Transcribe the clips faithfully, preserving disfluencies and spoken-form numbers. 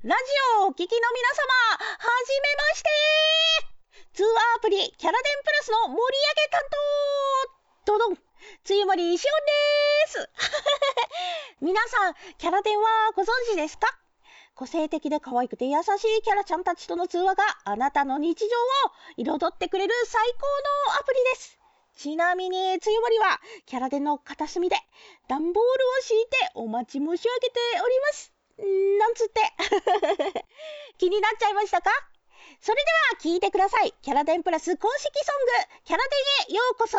ラジオをお聞きの皆様、はじめまして。通話アプリキャラデンプラスの盛り上げ担当、ドドン、つゆもりしおんです皆さん、キャラデンはご存知ですか？個性的で可愛くて優しいキャラちゃんたちとの通話があなたの日常を彩ってくれる最高のアプリです。ちなみにつゆもりはキャラデンの片隅で段ボールを敷いてお待ち申し上げております。なんつって気になっちゃいましたか？それでは聞いてください。キャラデンプラス公式ソング、キャラデンへようこそ。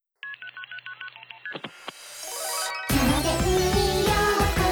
キャラデンにようこ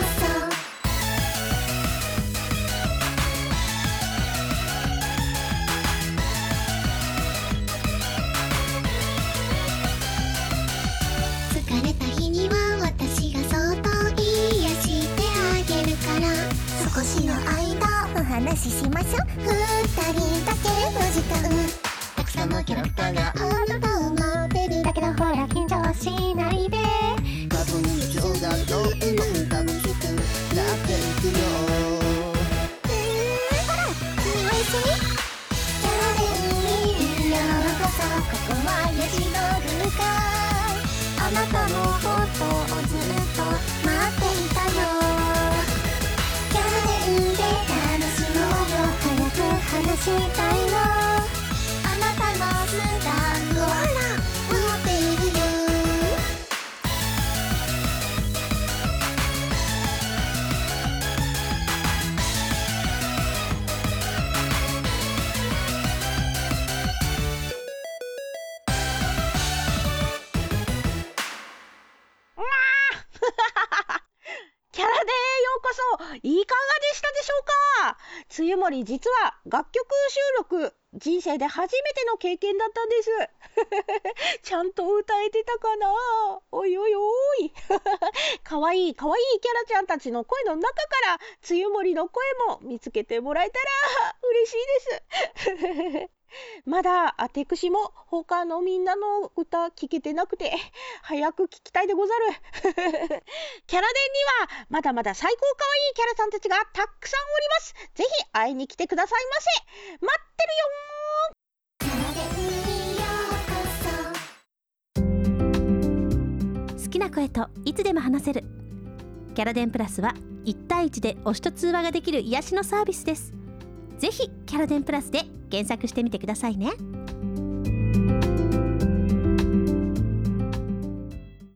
そ。疲れた日には私がそっと癒してあげるから、少しの間お話ししましょう。二人だけの時間、たくさんのキャラクターがあなたを待ってる。だけどほら緊張しないで、過去の日常がとっても楽しくなっていくよ。えー、ほら君も一緒に。キャラデンにようこそ。ここはヤシの空間、あなたのことをずっと待っていたよ。キャラデンで楽しもうよ。早く話したいの。あなたの素顔を待っているよ。 キャラデンへようこそ。いかがでしたでしょうか？つゆもり実は楽曲収録人生で初めての経験だったんですちゃんと歌えてたかな？おいおいおいかわいいかわいいキャラちゃんたちの声の中からつゆもりの声も見つけてもらえたら嬉しいですまだあてくしも他のみんなの歌聞けてなくて早く聞きたいでござるキャラデンにはまだまだ最高かわいいキャラさんたちがたくさんおります。ぜひ会いに来てくださいませ。待ってるよ。 キャラデンにようこそ。 好きな声といつでも話せるキャラデンプラスは、いち対いちで推しと通話ができる癒しのサービスです。ぜひキャラデンプラスで検索してみてくださいね。